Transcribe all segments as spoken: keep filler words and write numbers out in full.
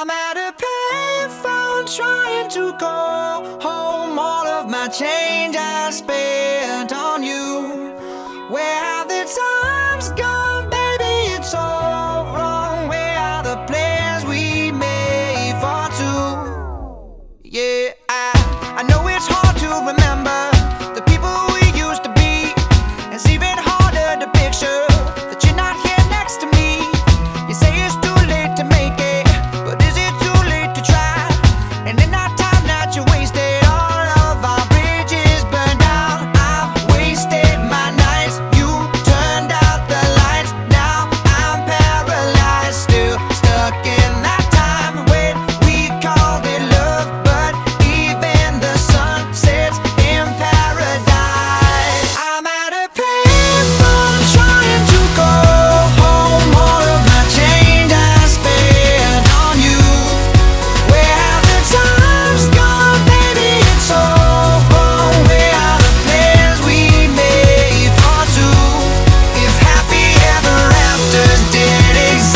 I'm at a payphone trying to call home. All of my change I spent on you. Where have the times gone, baby? It's all wrong. Where are the plans we made for two? Yeah, I, I know it's hard to remember the people we used to be. It's even harder to picture that you're not here next to me. You say it's too late to make it, but is it too late to try? And in that time that you wasted, all of our bridges burned down. I've wasted my nights, you turned out the lights. Now I'm paralyzed, still stuck in that time when we called it love. But even the sun sets in paradise. I'm at a payphone trying to go home. All of my change I spent on you. Where have the times gone, baby? It's all wrong. Where are the plans we made for two? If happy ever afters did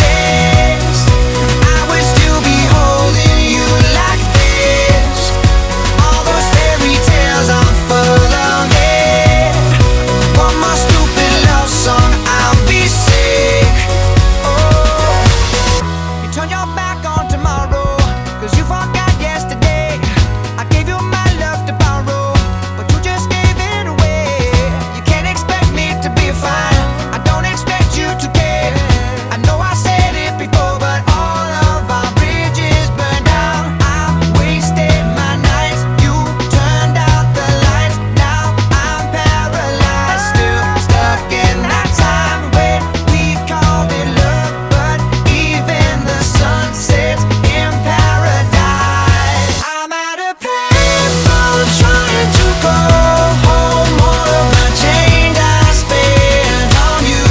exist, I would still be holding you like this. All those fairy tales are full of it. One more stupid love song, I'll be sick. Oh, you turn your back on tomorrow, cause you forgot yesterday. I gave you my love to borrow, but you just gave it away. You can't expect me to be fine, I don't expect you to care. I know I said it before, but all of our bridges burned down. I wasted my nights, you turned out the lights. Now I'm paralyzed, still stuck in that time when we called it love. But even the sun sets in paradise. I'm at a payphone trying to go home. All of my change I spent on you.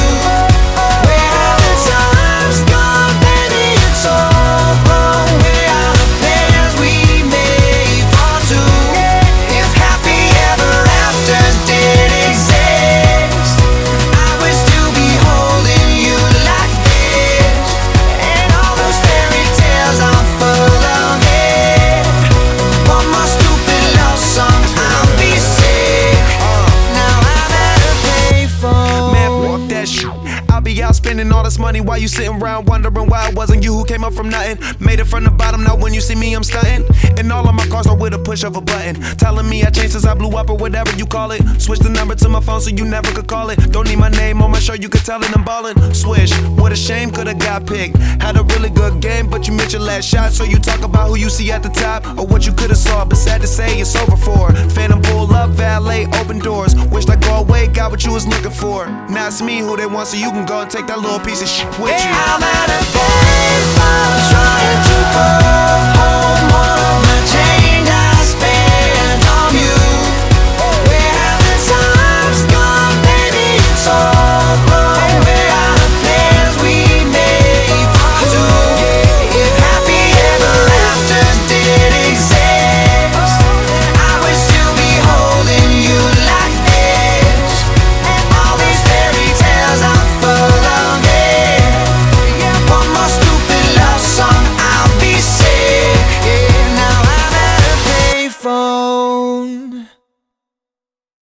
Where have the times gone, baby? It's all wrong. Where are the plans we made for two? If happy ever afters did exist, I would still be holding you like this. And all those fairy tales are full of it. One more stupid love song, I'll be sick. Now I'm at a payphone. Man, fuck that shit. I'll be out spending all this money while you sitting around wondering why it wasn't you who came up from nothing. Made it from the bottom, now when you see me, I'm stunting. And all of my cars are with a push of a button. Telling me I changed since I blew up or whatever you call it. Switch the number to my phone so you never could call it. Don't need my name on my shirt, you could tell it I'm ballin'. Swish, what a shame, could've got picked. Had a really good game, but you missed your last shot. So you talk about who you see at the top or what you could've saw. But sad to say, it's over for. Phantom pull up, valet, open doors. Wished I go away, got what you was looking for. Now it's me who they want, so you can go and take that little piece of shit with you. I'm at a